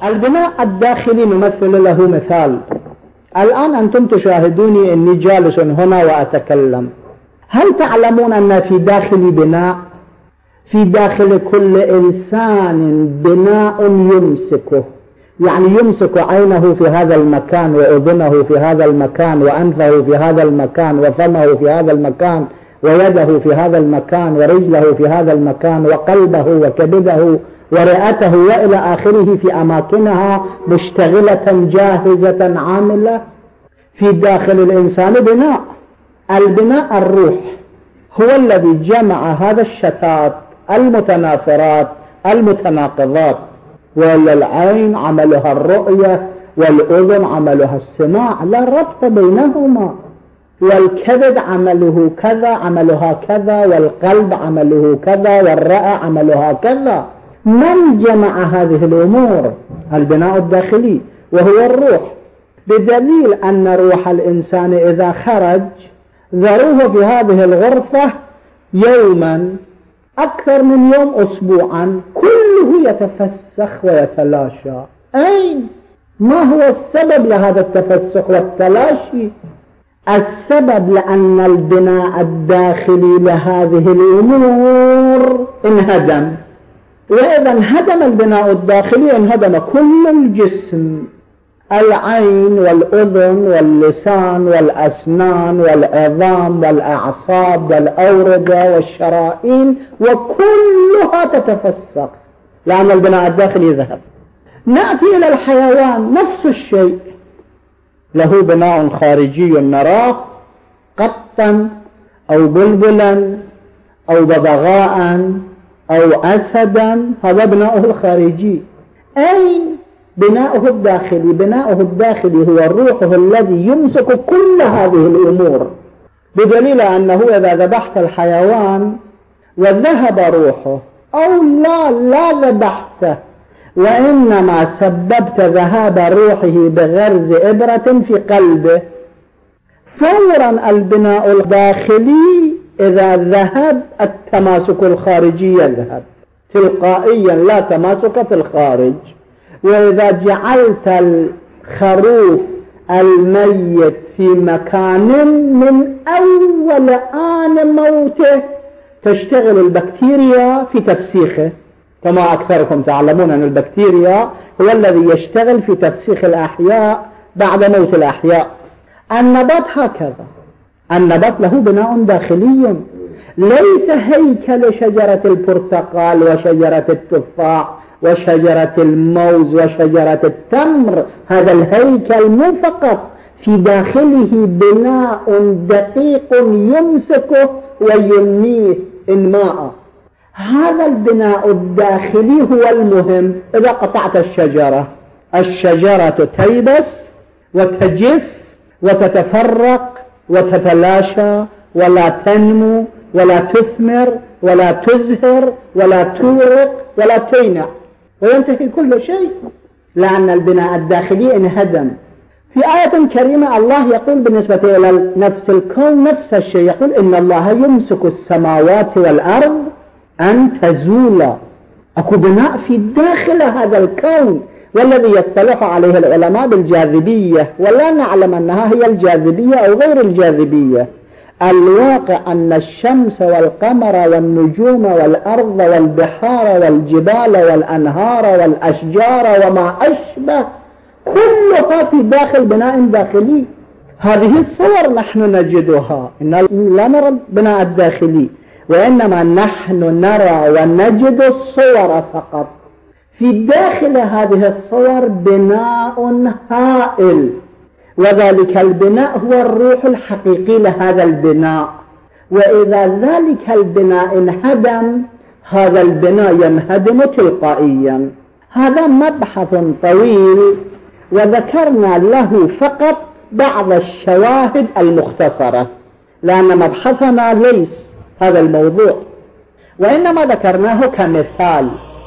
البناء الداخلي نمثل له مثال. الآن أنتم تشاهدوني أني جالس هنا وأتكلم. هل تعلمون أن في داخل بناء، في داخل كل إنسان بناء يمسكه، يعني يمسك عينه في هذا المكان، وأذنه في هذا المكان، وأنفه في هذا المكان، وفمه في هذا المكان، ويده في هذا المكان، ورجله في هذا المكان، وقلبه وكبده ورئته وإلى آخره في أماكنها مشتغلة جاهزة عاملة. في داخل الإنسان بناء. البناء الروح هو الذي جمع هذا الشتات المتنافرات المتناقضات، والعين عملها الرؤية، والأذن عملها السماع، لا ربط بينهما، والكبد عمله كذا عملها كذا، والقلب عمله كذا، والرئة عملها كذا. من جمع هذه الأمور؟ البناء الداخلي، وهو الروح، بدليل أن روح الإنسان إذا خرج ذروه في هذه الغرفة يوما، أكثر من يوم، أسبوعا، كله يتفسخ ويتلاشى. أين؟ ما هو السبب لهذا التفسخ والتلاشي؟ السبب لأن البناء الداخلي لهذه الأمور انهدم. وإذا انهدم البناء الداخلي انهدم كل الجسم، العين والأذن واللسان والأسنان والعظام والأعصاب والأوردة والشرائين، وكلها تتفسخ لأن البناء الداخلي ذهب. نأتي إلى الحيوان، نفس الشيء، له بناء خارجي نراه، قطا أو بلبلا أو ببغاء أو أسدا، هذا بناؤه الخارجي. أين بناؤه الداخلي؟ بناؤه الداخلي هو الروح الذي يمسك كل هذه الأمور، بدليل أنه إذا ذبحت الحيوان وذهب روحه، أو لا ذبحته وإنما سببت ذهاب روحه بغرز إبرة في قلبه، فورا البناء الداخلي إذا ذهب التماسك الخارجي يذهب تلقائيا، لا تماسك في الخارج. وإذا جعلت الخروف الميت في مكان، من أول آن موته تشتغل البكتيريا في تفسيخه، كما أكثركم تعلمون أن البكتيريا هو الذي يشتغل في تفسيخ الأحياء بعد موت الأحياء. النبات هكذا، النبات له بناء داخلي، ليس هيكل شجرة البرتقال وشجرة التفاح وشجرة الموز وشجرة التمر، هذا الهيكل مو فقط، في داخله بناء دقيق يمسكه وينميه إنماء. هذا البناء الداخلي هو المهم. إذا قطعت الشجرة تيبس وتجف وتتفرق وتتلاشى، ولا تنمو ولا تثمر ولا تزهر ولا تورق ولا تينع، وينتهي كل شيء، لأن البناء الداخلي انهدم. في آية كريمة الله يقول بالنسبة إلى نفس الكون نفس الشيء، يقول إن الله يمسك السماوات والأرض أن تزولا. أكو بناء في داخل هذا الكون، والذي يصطلح عليه العلماء بالجاذبية، ولا نعلم أنها هي الجاذبية أو غير الجاذبية. الواقع أن الشمس والقمر والنجوم والأرض والبحار والجبال والأنهار والأشجار وما أشبه كلها في داخل بناء داخلي. هذه الصور نحن نجدها، لا نرى البناء الداخلي، وإنما نحن نرى ونجد الصور فقط. في داخل هذه الصور بناء هائل، وذلك البناء هو الروح الحقيقي لهذا البناء. وإذا ذلك البناء انهدم، هذا البناء ينهدم تلقائيا. هذا مبحث طويل، وذكرنا له فقط بعض الشواهد المختصرة، لأن مبحثنا ليس هذا الموضوع، وإنما ذكرناه كمثال.